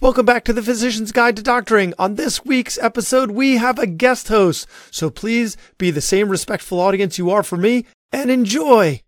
Welcome back to the Physician's Guide to Doctoring. On this week's episode, we have a guest host, so please be the same respectful audience you are for me and enjoy.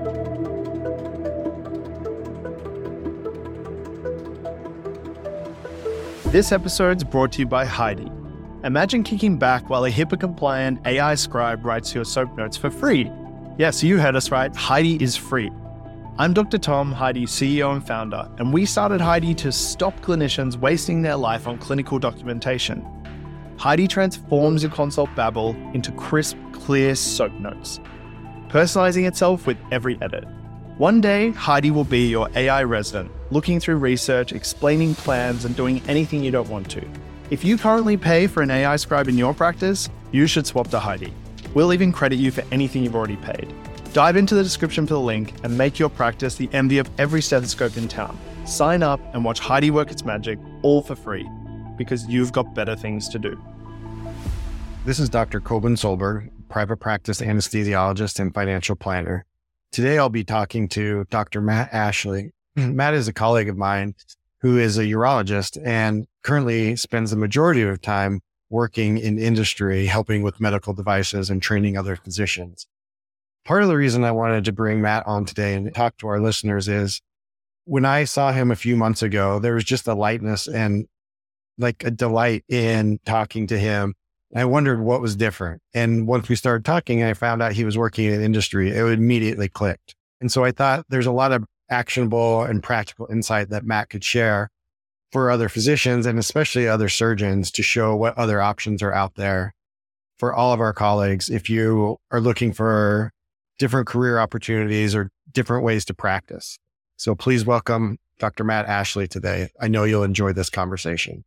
This episode is brought to you by Heidi. Imagine kicking back while a HIPAA-compliant AI scribe writes your soap notes for free. Yes, you heard us right. Heidi is free. I'm Dr. Tom, Heidi's CEO and founder, and we started Heidi to stop clinicians wasting their life on clinical documentation. Heidi transforms your consult babble into crisp, clear soap notes, personalizing itself with every edit. One day, Heidi will be your AI resident, looking through research, explaining plans, and doing anything you don't want to. If you currently pay for an AI scribe in your practice, you should swap to Heidi. We'll even credit you for anything you've already paid. Dive into the description for the link and make your practice the envy of every stethoscope in town. Sign up and watch Heidi work its magic, all for free, because you've got better things to do. This is Dr. Coben Solberg, private practice anesthesiologist and financial planner. Today I'll be talking to Dr. Matt Ashley. Matt is a colleague of mine who is a urologist and currently spends the majority of time working in industry, helping with medical devices and training other physicians. Part of the reason I wanted to bring Matt on today and talk to our listeners is when I saw him a few months ago, there was just a lightness and like a delight in talking to him. I wondered what was different. And once we started talking, I found out he was working in industry. It immediately clicked. And so I thought there's a lot of actionable and practical insight that Matt could share for other physicians and especially other surgeons to show what other options are out there for all of our colleagues if you are looking for different career opportunities or different ways to practice. So please welcome Dr. Matt Ashley today. I know you'll enjoy this conversation.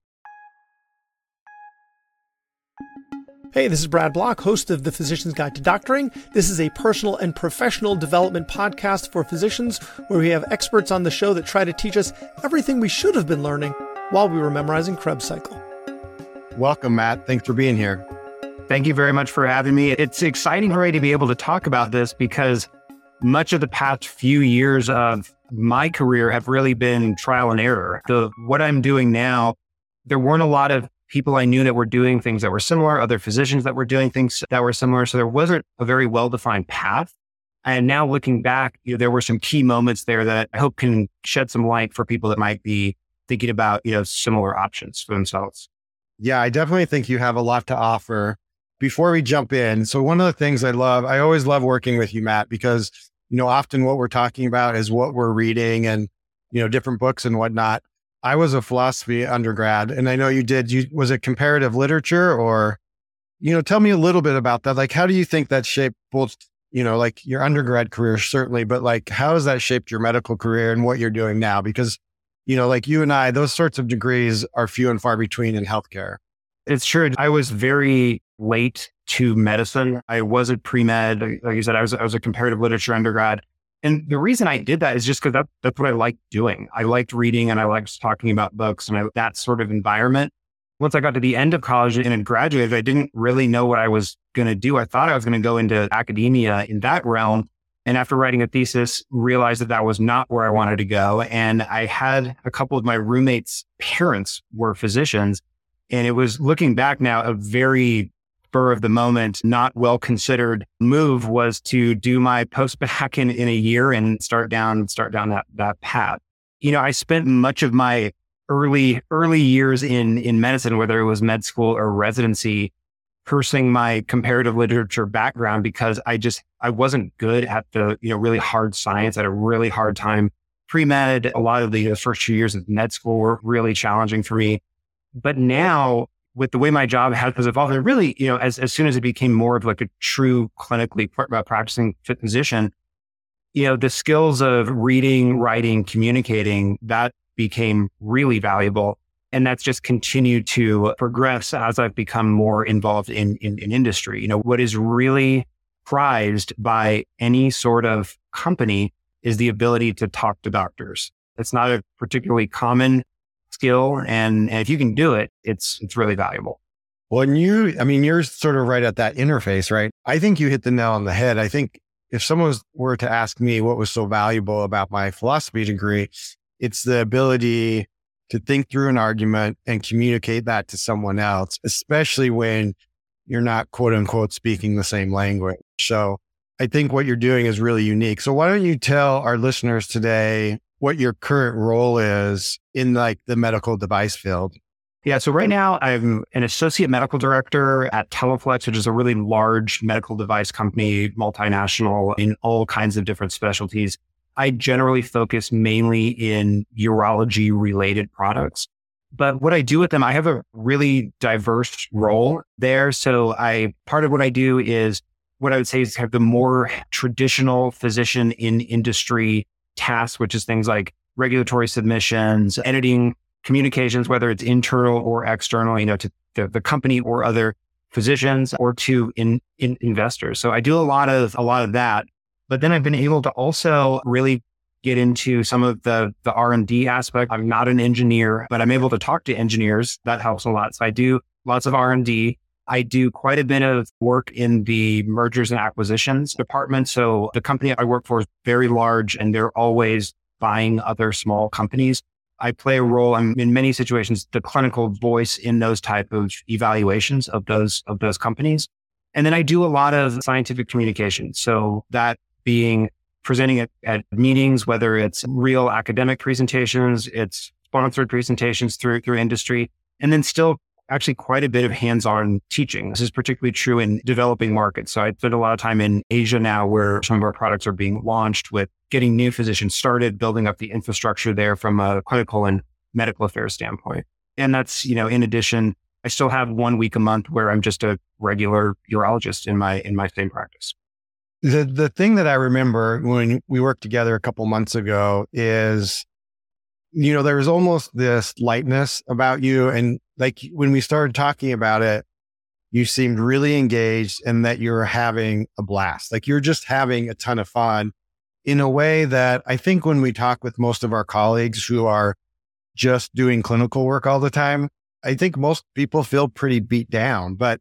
Hey, this is Brad Block, host of the Physician's Guide to Doctoring. This is a personal and professional development podcast for physicians where we have experts on the show that try to teach us everything we should have been learning while we were memorizing Krebs cycle. Welcome, Matt. Thanks for being here. Thank you very much for having me. It's exciting for me to be able to talk about this because much of the past few years of my career have really been trial and error. What I'm doing now, there weren't a lot of people I knew that were doing things that were similar, other physicians that were doing things that were similar. So there wasn't a very well-defined path. And now looking back, there were some key moments there that I hope can shed some light for people that might be thinking about, similar options for themselves. Yeah, I definitely think you have a lot to offer. Before we jump in, so one of the things I always love working with you, Matt, because, often what we're talking about is what we're reading and, different books and whatnot. I was a philosophy undergrad and I know was it comparative literature or, tell me a little bit about that. Like, how do you think that shaped both, like your undergrad career, certainly, but like, how has that shaped your medical career and what you're doing now? Because, like you and I, those sorts of degrees are few and far between in healthcare. It's true. I was very late to medicine. I wasn't pre-med. Like you said, I was a comparative literature undergrad. And the reason I did that is just because that's what I liked doing. I liked reading and I liked talking about books and that sort of environment. Once I got to the end of college and had graduated, I didn't really know what I was going to do. I thought I was going to go into academia in that realm. And after writing a thesis, realized that was not where I wanted to go. And I had a couple of my roommates' parents were physicians. And it was, looking back now, a very spur of the moment, not well considered move was to do my post-bac in a year and start down that path. I spent much of my early years in medicine, whether it was med school or residency, pursuing my comparative literature background because I wasn't good at the, really hard science. I had a really hard time pre-med. A lot of the first 2 years of med school were really challenging for me. But now, with the way my job has evolved, and really, as soon as it became more of like a true clinically practicing physician, the skills of reading, writing, communicating, that became really valuable. And that's just continued to progress as I've become more involved in industry. What is really prized by any sort of company is the ability to talk to doctors. It's not a particularly common skill. And if you can do it, it's really valuable. Well, and you're sort of right at that interface, right? I think you hit the nail on the head. I think if someone were to ask me what was so valuable about my philosophy degree, it's the ability to think through an argument and communicate that to someone else, especially when you're not quote unquote speaking the same language. So I think what you're doing is really unique. So why don't you tell our listeners today what your current role is in like the medical device field? Yeah. So right now I'm an associate medical director at Teleflex, which is a really large medical device company, multinational in all kinds of different specialties. I generally focus mainly in urology related products. But what I do with them, I have a really diverse role there. So part of what I do is what I would say is have the more traditional physician in industry tasks, which is things like regulatory submissions, editing communications, whether it's internal or external, to the company or other physicians or to investors. So I do a lot of that, but then I've been able to also really get into some of the R&D aspect. I'm not an engineer, but I'm able to talk to engineers. That helps a lot. So I do lots of R&D. I do quite a bit of work in the mergers and acquisitions department. So the company I work for is very large and they're always buying other small companies. I play a role, I'm in many situations, the clinical voice in those type of evaluations of those companies. And then I do a lot of scientific communication. So that being presenting at meetings, whether it's real academic presentations, it's sponsored presentations through industry, and then still actually quite a bit of hands-on teaching. This is particularly true in developing markets. So I spend a lot of time in Asia now where some of our products are being launched, with getting new physicians started, building up the infrastructure there from a clinical and medical affairs standpoint. And that's, in addition, I still have 1 week a month where I'm just a regular urologist in my same practice. The thing that I remember when we worked together a couple months ago is, there was almost this lightness about you. And like when we started talking about it, you seemed really engaged and that you're having a blast. Like you're just having a ton of fun in a way that I think when we talk with most of our colleagues who are just doing clinical work all the time, I think most people feel pretty beat down, but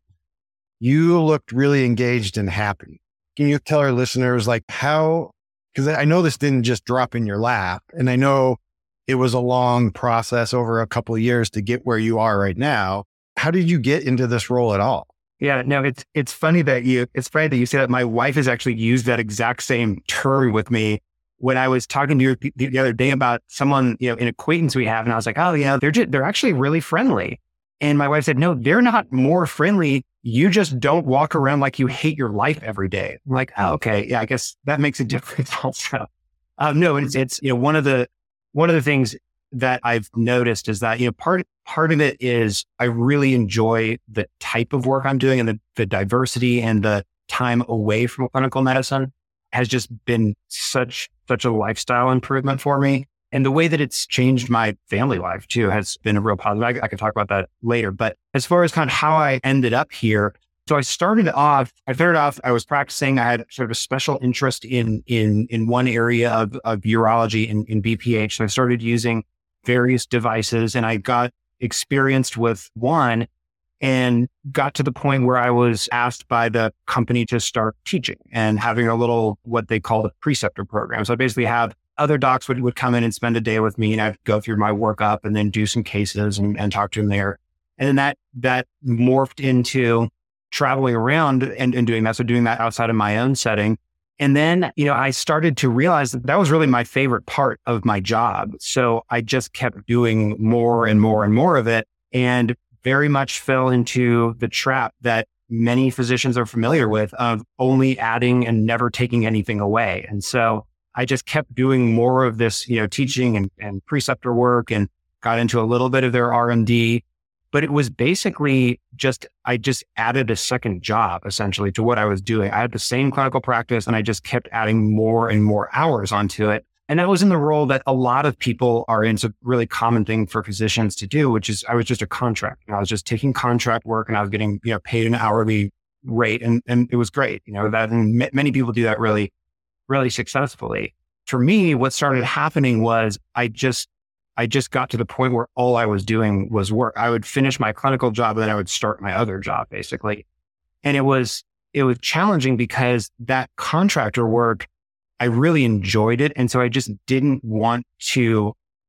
you looked really engaged and happy. Can you tell our listeners like how, because I know this didn't just drop in your lap, and I know it was a long process over a couple of years to get where you are right now. How did you get into this role at all? Yeah, no, it's funny that you say that. My wife has actually used that exact same term with me when I was talking to you the other day about someone, an acquaintance we have. And I was like, oh yeah, they're actually really friendly. And my wife said, no, they're not more friendly. You just don't walk around like you hate your life every day. I'm like, oh, okay. Yeah, I guess that makes a difference also. No, it's one of the things that I've noticed is that, part of it is I really enjoy the type of work I'm doing, and the diversity and the time away from clinical medicine has just been such a lifestyle improvement for me. And the way that it's changed my family life too has been a real positive. I can talk about that later. But as far as kind of how I ended up here, so I started off, I was practicing. I had sort of a special interest in one area of urology in BPH. So I started using various devices, and I got experienced with one and got to the point where I was asked by the company to start teaching and having a little, what they call the preceptor program. So I basically have other docs would come in and spend a day with me, and I'd go through my workup and then do some cases and talk to them there. And then that morphed into traveling around and doing that. So doing that outside of my own setting. And then, I started to realize that was really my favorite part of my job. So I just kept doing more and more and more of it, and very much fell into the trap that many physicians are familiar with of only adding and never taking anything away. And so I just kept doing more of this, teaching and preceptor work, and got into a little bit of their R&D. But it was basically I just added a second job essentially to what I was doing. I had the same clinical practice, and I just kept adding more and more hours onto it. And that was in the role that a lot of people are in. It's a really common thing for physicians to do, which is I was just a contract. I was just taking contract work, and I was getting, paid an hourly rate. And it was great, and many people do that really, really successfully. For me, what started happening was I just got to the point where all I was doing was work. I would finish my clinical job, and then I would start my other job basically. And it was challenging because that contractor work, I really enjoyed it. And so I just didn't want to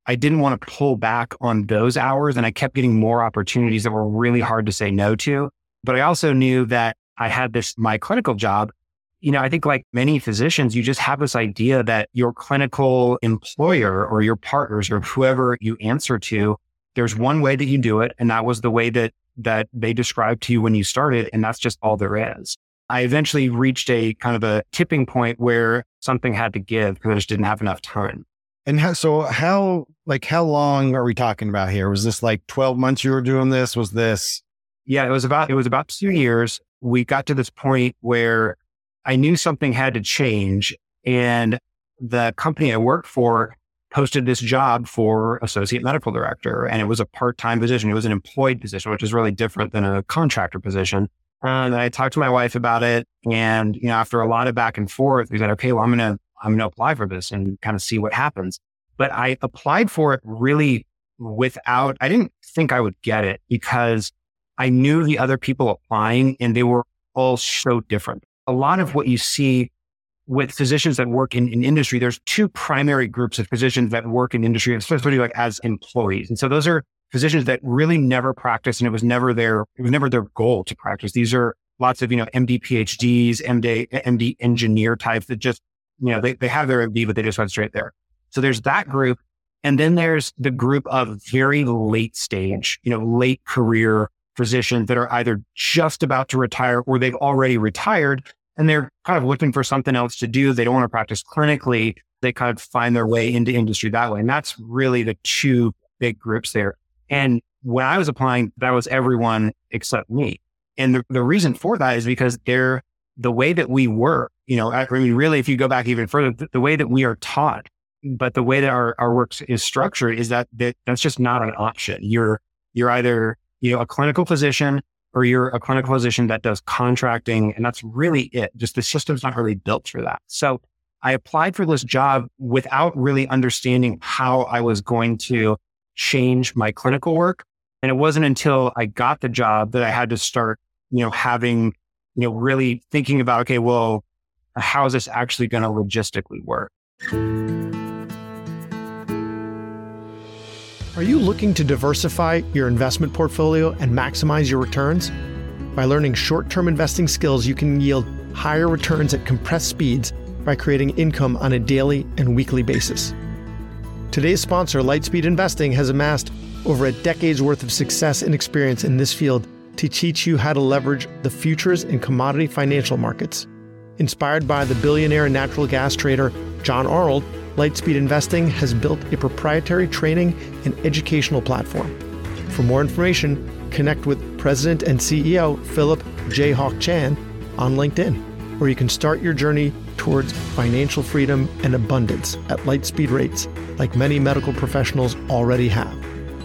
I didn't want to pull back on those hours, and I kept getting more opportunities that were really hard to say no to. But I also knew that I had my clinical job. I think like many physicians, you just have this idea that your clinical employer or your partners or whoever you answer to, there's one way that you do it. And that was the way that they described to you when you started. And that's just all there is. I eventually reached a kind of a tipping point where something had to give because I just didn't have enough time. And how long are we talking about here? Was this like 12 months you were doing this? Was this? Yeah, it was about 2 years. We got to this point where I knew something had to change, and the company I worked for posted this job for associate medical director, and it was a part-time position. It was an employed position, which is really different than a contractor position. And I talked to my wife about it, and after a lot of back and forth, we said, okay, well, I'm gonna apply for this and kind of see what happens. But I applied for it really I didn't think I would get it because I knew the other people applying, and they were all so different. A lot of what you see with physicians that work in industry, there's two primary groups of physicians that work in industry, especially like as employees. And so those are physicians that really never practice, and it was never their goal to practice. These are lots of, MD PhDs, MD engineer types that just, they have their MD, but they just went straight there. So there's that group. And then there's the group of very late stage, late career physicians that are either just about to retire or they've already retired and they're kind of looking for something else to do. They don't want to practice clinically. They kind of find their way into industry that way. And that's really the two big groups there. And when I was applying, that was everyone except me. And the reason for that is because the way that we work, really, if you go back even further, the way that we are taught, but the way that our work is structured is that's just not an option. You're either a clinical physician, or you're a clinical physician that does contracting, and that's really it. Just the system's not really built for that. So I applied for this job without really understanding how I was going to change my clinical work. And it wasn't until I got the job that I had to start, having, really thinking about, okay, well, how is this actually going to logistically work? Are you looking to diversify your investment portfolio and maximize your returns? By learning short-term investing skills, you can yield higher returns at compressed speeds by creating income on a daily and weekly basis. Today's sponsor, Lightspeed Investing, has amassed over a decade's worth of success and experience in this field to teach you how to leverage the futures and commodity financial markets. Inspired by the billionaire natural gas trader John Arnold, Lightspeed Investing has built a proprietary training and educational platform. For more information, connect with President and CEO Philip J. Hawk Chan on LinkedIn, or you can start your journey towards financial freedom and abundance at Lightspeed rates, like many medical professionals already have.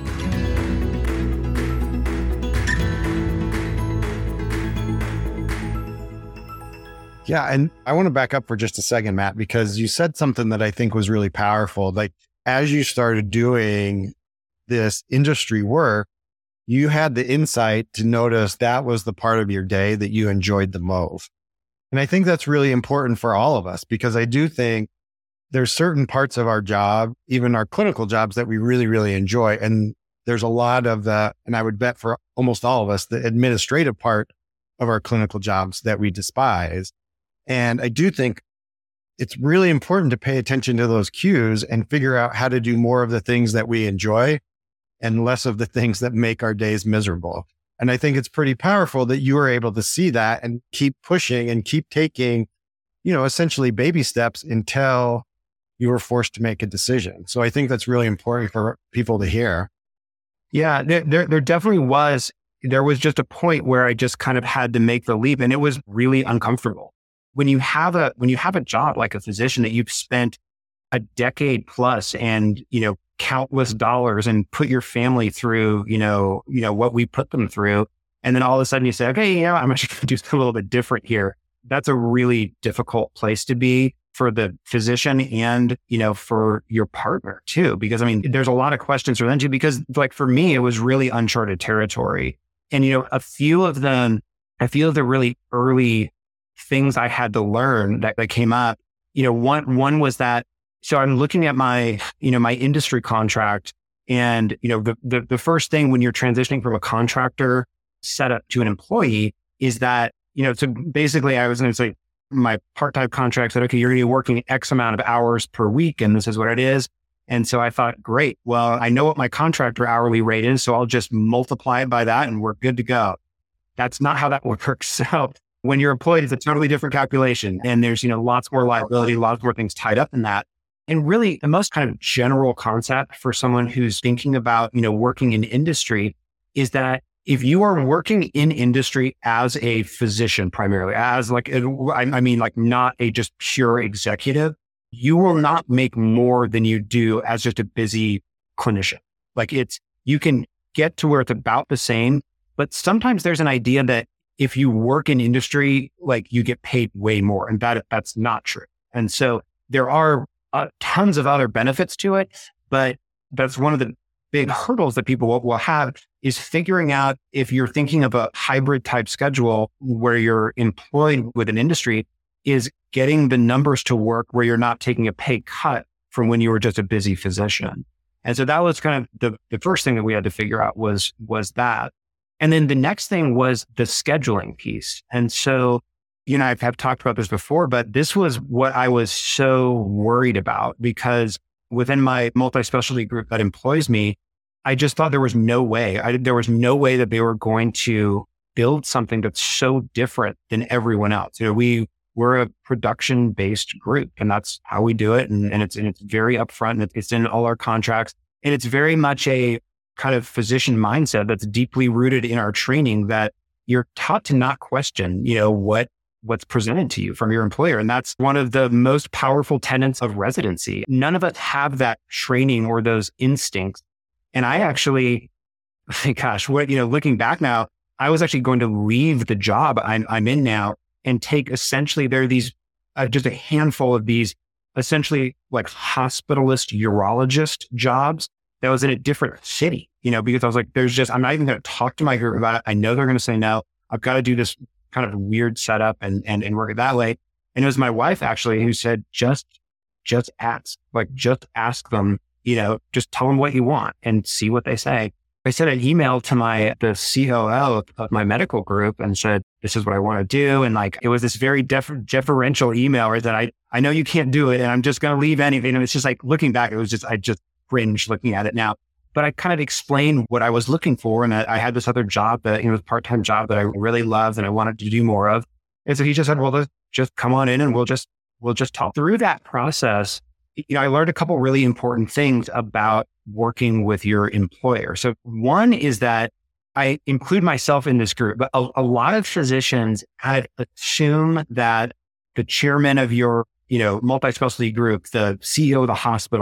Yeah. And I want to back up for just a second, Matt, because you said something that I think was really powerful. Like, as you started doing this industry work, you had the insight to notice that was the part of your day that you enjoyed the most. And I think that's really important for all of us, because I do think there's certain parts of our job, even our clinical jobs, that we really, really enjoy. And there's a lot of the, and I would bet for almost all of us, the administrative part of our clinical jobs that we despise. And I do think it's really important to pay attention to those cues and figure out how to do more of the things that we enjoy and less of the things that make our days miserable. And I think it's pretty powerful that you were able to see that and keep pushing and keep taking, essentially baby steps until you were forced to make a decision. So I think that's really important for people to hear. Yeah, there definitely was. There was just a point where I just kind of had to make the leap, and it was really uncomfortable. When you have a job like a physician that you've spent a decade plus and, countless dollars and put your family through, what we put them through. And then all of a sudden you say, okay, I'm actually going to do something a little bit different here. That's a really difficult place to be for the physician and, for your partner too, because there's a lot of questions for them too, because like for me, it was really uncharted territory. And, a few of the really early things I had to learn that came up, one was that So I'm looking at my, my industry contract, and, the first thing when you're transitioning from a contractor setup to an employee is that, so basically I was going to say my part-time contract said, okay, you're going to be working X amount of hours per week, and this is what it is. And so I thought, great, well, I know what my contractor hourly rate is, so I'll just multiply it by that and we're good to go. That's not how that works. So when you're employed, it's a totally different calculation. And there's, lots more liability, lots more things tied up in that. And really the most kind of general concept for someone who's thinking about, working in industry is that if you are working in industry as a physician, primarily as like not a just pure executive, you will not make more than you do as just a busy clinician. Like you can get to where it's about the same, but sometimes there's an idea that if you work in industry, like you get paid way more, and that's not true. And so there are tons of other benefits to it, but that's one of the big hurdles that people will have is figuring out if you're thinking of a hybrid type schedule where you're employed with an industry is getting the numbers to work where you're not taking a pay cut from when you were just a busy physician. And so that was kind of the first thing that we had to figure out was that. And then the next thing was the scheduling piece. And so, I've talked about this before, but this was what I was so worried about because within my multi-specialty group that employs me, I just thought there was no way. There was no way that they were going to build something that's so different than everyone else. We're a production-based group, and that's how we do it. And it's very upfront, and it's in all our contracts. And it's very much a kind of physician mindset that's deeply rooted in our training that you're taught to not question, what's presented to you from your employer. And that's one of the most powerful tenets of residency. None of us have that training or those instincts. And I actually, looking back now, I was actually going to leave the job I'm in now and take essentially, there are these, just a handful of these essentially like hospitalist urologist jobs that was in a different city, because I was like, I'm not even going to talk to my group about it. I know they're going to say no. I've got to do this kind of weird setup and work it that way. And it was my wife actually who said, just ask them, just tell them what you want and see what they say. I sent an email to the COO of my medical group and said, this is what I want to do. And it was this very deferential email where that I know you can't do it and I'm just going to leave anything. And it's just like looking back, I just cringe looking at it now. But I kind of explained what I was looking for. And I had this other job that, this part-time job that I really loved and I wanted to do more of. And so he just said, well, just come on in and we'll just talk. Through that process, I learned a couple really important things about working with your employer. So one is that I include myself in this group, but a lot of physicians had assumed that the chairman of your, multi-specialty group, the CEO of the hospital,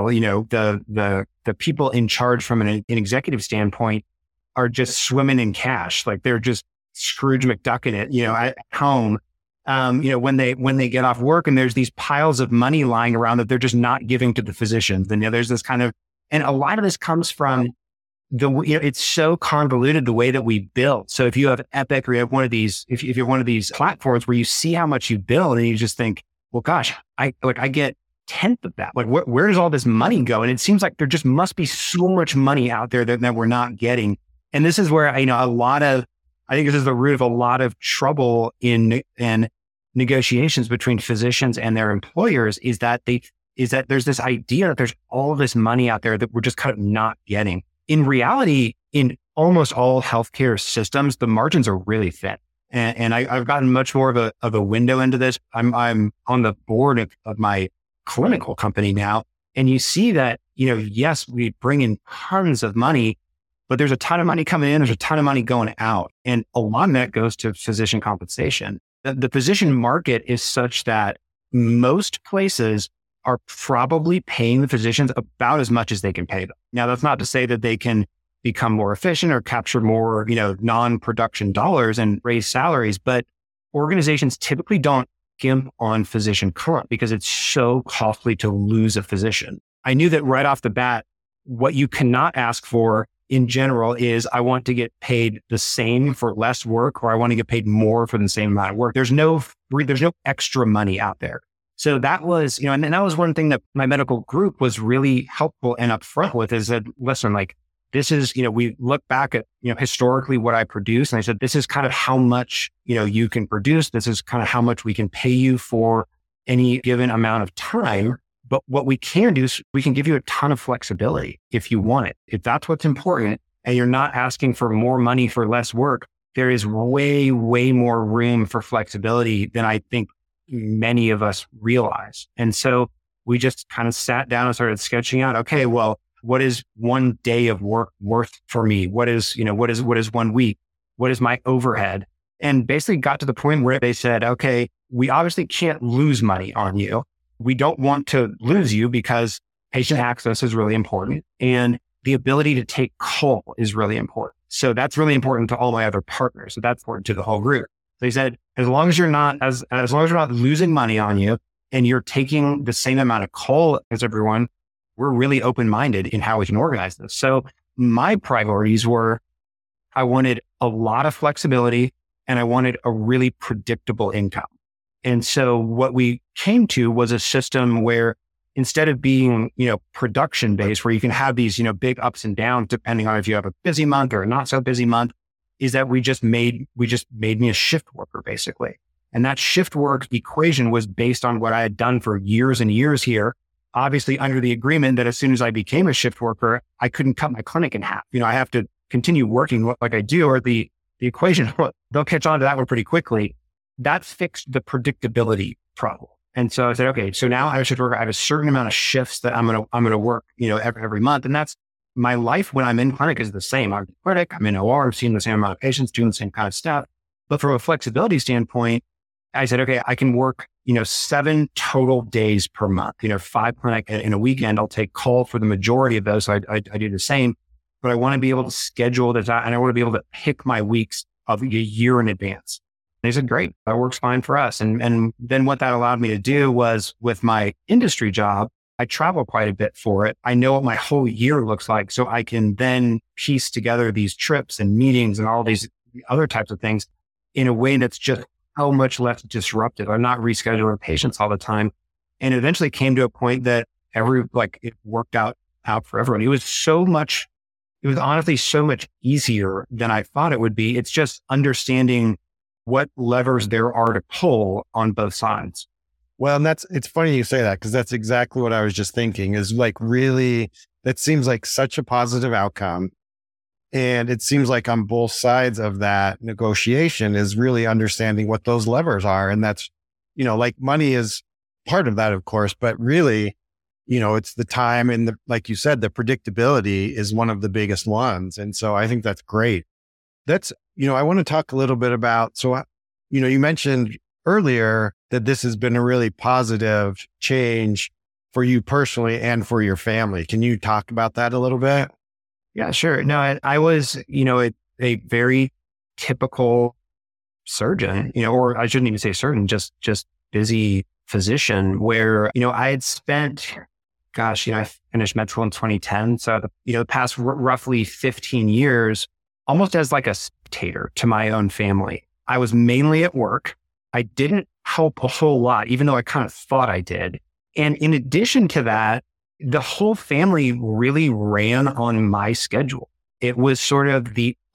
the people in charge from an executive standpoint are just swimming in cash. Like they're just Scrooge McDuck in it, at home. When they get off work and there's these piles of money lying around that they're just not giving to the physicians. And there's this kind of, and a lot of this comes from it's so convoluted the way that we build. So if you have Epic or you have one of these, if you have one of these platforms where you see how much you build and you just think, well, gosh, I get 10th of that. Like where does all this money go? And it seems like there just must be so much money out there that we're not getting. And this is where, I think this is the root of a lot of trouble in negotiations between physicians and their employers is that there's this idea that there's all this money out there that we're just kind of not getting. In reality, in almost all healthcare systems, the margins are really thin. And I've gotten much more of a window into this. I'm on the board of my clinical company now. And you see that, yes, we bring in tons of money, but there's a ton of money coming in. There's a ton of money going out. And a lot of that goes to physician compensation. The physician market is such that most places are probably paying the physicians about as much as they can pay them. Now, that's not to say that they can become more efficient or capture more, non-production dollars and raise salaries, but organizations typically don't skimp on physician comp because it's so costly to lose a physician. I knew that right off the bat, what you cannot ask for in general is I want to get paid the same for less work, or I want to get paid more for the same amount of work. There's no extra money out there. So that was, and that was one thing that my medical group was really helpful and upfront with is that, listen, like this is, we look back at, historically what I produce. And I said, this is kind of how much, you can produce. This is kind of how much we can pay you for any given amount of time. But what we can do is we can give you a ton of flexibility if you want it. If that's what's important and you're not asking for more money for less work, there is way, way more room for flexibility than I think many of us realize. And so we just kind of sat down and started sketching out, okay, well, what is one day of work worth for me? What is 1 week? What is my overhead? And basically got to the point where they said, okay, we obviously can't lose money on you. We don't want to lose you because patient access is really important. And the ability to take call is really important. So that's really important to all my other partners. So that's important to the whole group. They said, as long as you're not losing money on you and you're taking the same amount of call as everyone, we're really open-minded in how we can organize this. So my priorities were, I wanted a lot of flexibility and I wanted a really predictable income. And so what we came to was a system where instead of being, production based, where you can have these, big ups and downs, depending on if you have a busy month or a not so busy month, is that we just made me a shift worker basically. And that shift work equation was based on what I had done for years and years here, obviously under the agreement that as soon as I became a shift worker, I couldn't cut my clinic in half. I have to continue working like I do, or the equation, they'll catch on to that one pretty quickly. That fixed the predictability problem. And so I said, okay, so now I should work. I have a certain amount of shifts that I'm going to work, every month. And that's my life when I'm in clinic is the same. I'm in clinic, I'm in OR, I'm seeing the same amount of patients, doing the same kind of stuff. But from a flexibility standpoint, I said, okay, I can work, 7 total days per month, 5 clinic in a weekend. I'll take call for the majority of those. So I do the same, but I want to be able to schedule this out and I want to be able to pick my weeks of a year in advance. They said, great, that works fine for us. And then what that allowed me to do was with my industry job, I travel quite a bit for it. I know what my whole year looks like. So I can then piece together these trips and meetings and all these other types of things in a way that's just so much less disruptive. I'm not rescheduling patients all the time. And it eventually came to a point that it worked out for everyone. It was honestly so much easier than I thought it would be. It's just understanding what levers there are to pull on both sides. Well, and it's funny you say that because that's exactly what I was just thinking is like really, that seems like such a positive outcome. And it seems like on both sides of that negotiation is really understanding what those levers are. And that's, like money is part of that, of course, but really, it's the time and like you said, the predictability is one of the biggest ones. And so I think that's great. I want to talk a little bit about, so, you mentioned earlier that this has been a really positive change for you personally and for your family. Can you talk about that a little bit? Yeah, sure. No, I was, a very typical surgeon, or I shouldn't even say surgeon, just busy physician where, I had spent, I finished med school in 2010. So, the past roughly 15 years, almost as like a spectator to my own family. I was mainly at work. I didn't help a whole lot, even though I kind of thought I did. And in addition to that, the whole family really ran on my schedule. It was sort of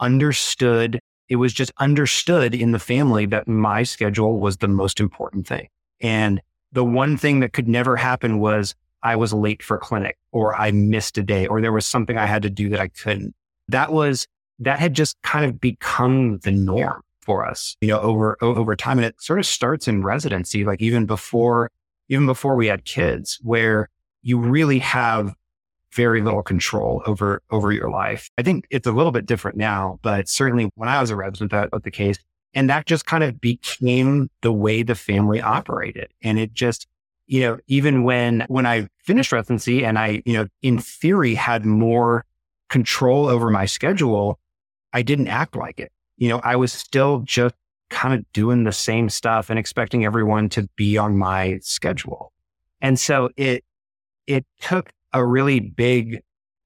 it was just understood in the family that my schedule was the most important thing. And the one thing that could never happen was I was late for clinic or I missed a day or there was something I had to do that I couldn't. That had just kind of become the norm for us, over time. And it sort of starts in residency, like even before we had kids, where you really have very little control over your life. I think it's a little bit different now, but certainly when I was a resident, that was the case. And that just kind of became the way the family operated. And it just, even when I finished residency and I, in theory had more control over my schedule, I didn't act like it. I was still just kind of doing the same stuff and expecting everyone to be on my schedule. And so it took a really big,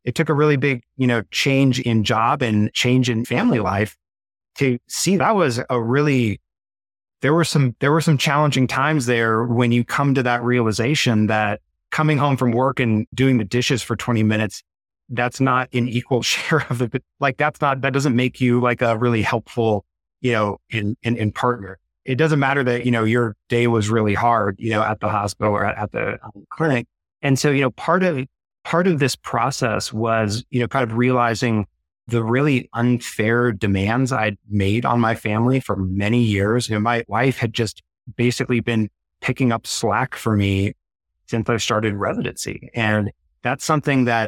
change in job and change in family life to see that was a really there were some challenging times there when you come to that realization that coming home from work and doing the dishes for 20 minutes, that's not an equal share of it. Like that doesn't make you like a really helpful, in partner. It doesn't matter that, your day was really hard, at the hospital or at the clinic. And so, part of this process was, kind of realizing the really unfair demands I'd made on my family for many years. My wife had just basically been picking up slack for me since I started residency. And that's something that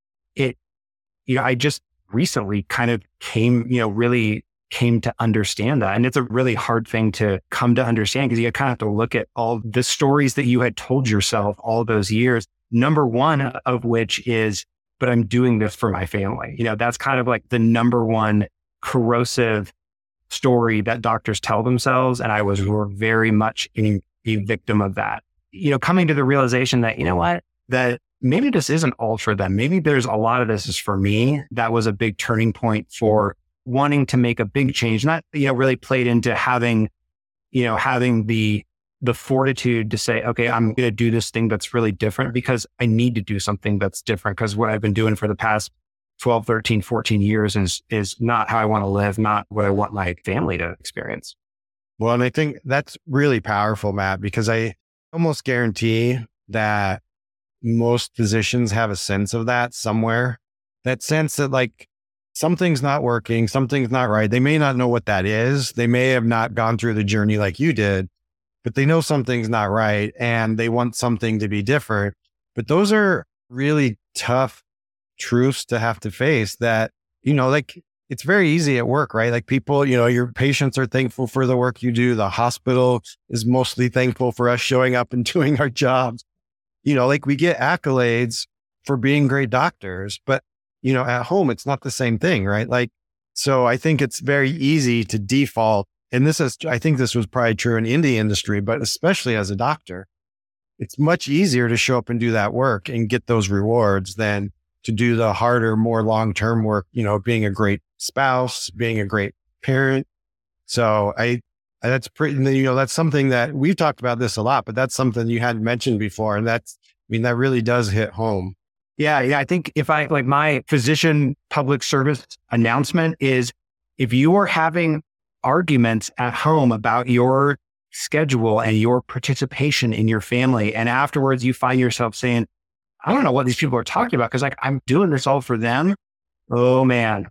I just recently kind of really came to understand that. And it's a really hard thing to come to understand because you kind of have to look at all the stories that you had told yourself all those years. Number one of which is, but I'm doing this for my family. That's kind of like the number one corrosive story that doctors tell themselves. And I was very much a victim of that. Coming to the realization that, that maybe this isn't all for them. Maybe there's a lot of this is for me. That was a big turning point for wanting to make a big change, not, really played into having the fortitude to say, okay, I'm going to do this thing that's really different because I need to do something that's different because what I've been doing for the past 12, 13, 14 years is not how I want to live, not what I want my family to experience. Well, and I think that's really powerful, Matt, because I almost guarantee that most physicians have a sense of that somewhere, that sense that like something's not working, something's not right. They may not know what that is. They may have not gone through the journey like you did, but they know something's not right and they want something to be different. But those are really tough truths to have to face that, like it's very easy at work, right? Like people, your patients are thankful for the work you do. The hospital is mostly thankful for us showing up and doing our jobs. Like we get accolades for being great doctors, but, at home, it's not the same thing, right? Like, so I think it's very easy to default. And I think this was probably true in the industry, but especially as a doctor, it's much easier to show up and do that work and get those rewards than to do the harder, more long-term work, being a great spouse, being a great parent. So that's pretty, that's something that we've talked about this a lot, but that's something you hadn't mentioned before. And that really does hit home. Yeah. I think my physician public service announcement is if you are having arguments at home about your schedule and your participation in your family, and afterwards you find yourself saying, I don't know what these people are talking about because I'm doing this all for them. Oh man,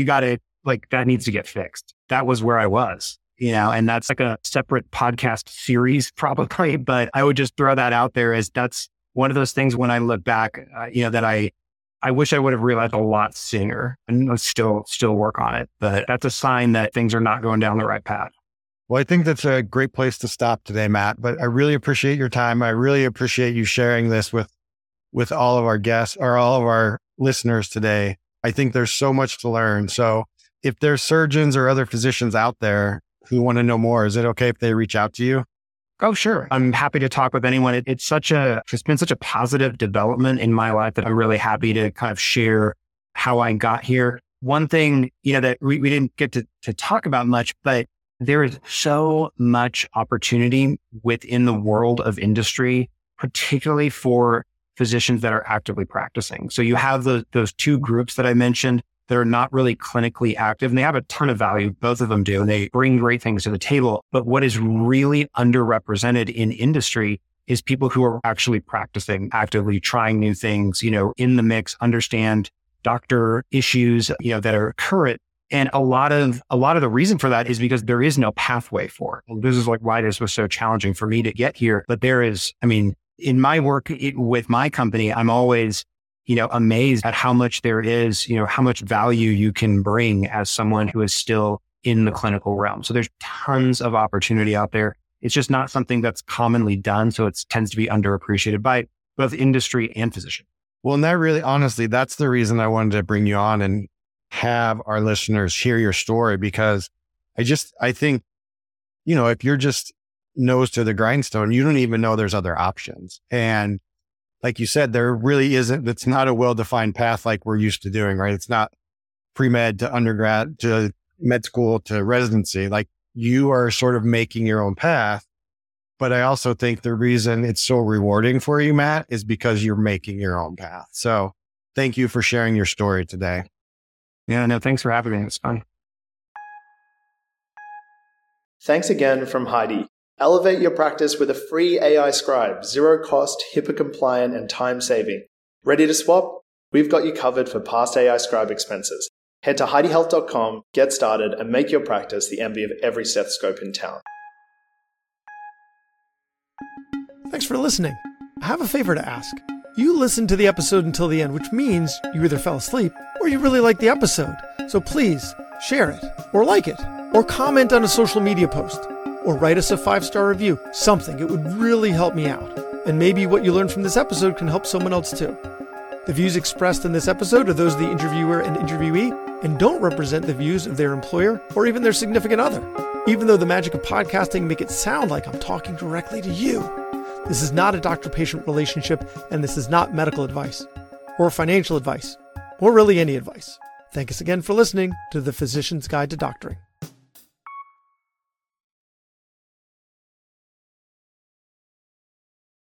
that needs to get fixed. That was where I was, and that's like a separate podcast series probably, but I would just throw that out there as that's one of those things when I look back, that I wish I would have realized a lot sooner and I'll still work on it. But that's a sign that things are not going down the right path. Well, I think that's a great place to stop today, Matt, but I really appreciate your time. I really appreciate you sharing this with all of our guests or all of our listeners today. I think there's so much to learn. So if there's surgeons or other physicians out there who want to know more, is it okay if they reach out to you? Oh, sure. I'm happy to talk with anyone. It's been such a positive development in my life that I'm really happy to kind of share how I got here. One thing, that we didn't get to talk about much, but there is so much opportunity within the world of industry, particularly for physicians that are actively practicing. So you have those two groups that I mentioned that are not really clinically active, and they have a ton of value. Both of them do, and they bring great things to the table. But what is really underrepresented in industry is people who are actually practicing, actively trying new things, in the mix, understand doctor issues, that are current. And a lot of the reason for that is because there is no pathway for it. And this is why this was so challenging for me to get here. But there is, in my work with my company, I'm always amazed at how much there is, how much value you can bring as someone who is still in the clinical realm. So there's tons of opportunity out there. It's just not something that's commonly done. So it tends to be underappreciated by both industry and physician. Well, and that really, honestly, that's the reason I wanted to bring you on and have our listeners hear your story, because I think, if you're just nose to the grindstone, you don't even know there's other options. And like you said, there really isn't, it's not a well-defined path like we're used to doing, right? It's not pre-med to undergrad to med school to residency. Like you are sort of making your own path. But I also think the reason it's so rewarding for you, Matt, is because you're making your own path. So thank you for sharing your story today. Yeah, no, thanks for having me. It's fun. Thanks again from Heidi. Elevate your practice with a free AI scribe, zero cost, HIPAA compliant, and time saving. Ready to swap? We've got you covered for past AI scribe expenses. Head to HeidiHealth.com, get started, and make your practice the envy of every stethoscope in town. Thanks for listening. I have a favor to ask. You listened to the episode until the end, which means you either fell asleep or you really liked the episode. So please share it, or like it, or comment on a social media post, or write us a 5-star review. Something. It would really help me out. And maybe what you learned from this episode can help someone else too. The views expressed in this episode are those of the interviewer and interviewee and don't represent the views of their employer or even their significant other. Even though the magic of podcasting make it sound like I'm talking directly to you. This is not a doctor-patient relationship, and this is not medical advice, or financial advice, or really any advice. Thank us again for listening to The Physician's Guide to Doctoring.